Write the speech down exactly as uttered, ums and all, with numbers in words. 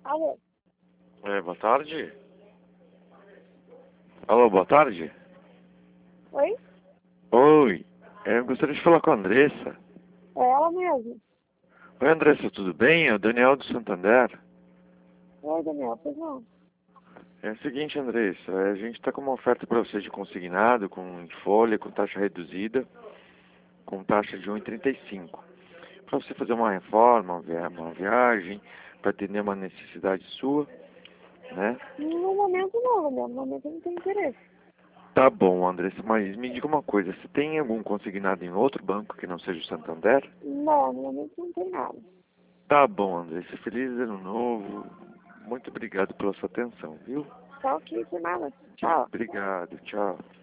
Alô? É, boa tarde. Alô, boa tarde. Oi? Oi, é, eu gostaria de falar com a Andressa. É ela mesmo. Oi, Andressa, tudo bem? É o Daniel do Santander. Oi, Daniel, pois não. É o seguinte, Andressa, a gente está com uma oferta para você de consignado, com em folha, com taxa reduzida, com taxa de um vírgula trinta e cinco. Para você fazer uma reforma, uma via- uma viagem, para atender uma necessidade sua, né? No momento não, Daniel. No momento eu não tenho interesse. Tá bom, Andressa, mas me diga uma coisa, você tem algum consignado em outro banco que não seja o Santander? Não, no momento não tem nada. Tá bom, Andressa, feliz ano novo. Muito obrigado pela sua atenção, viu? Tá ok, por nada. Tchau. Obrigado, tchau.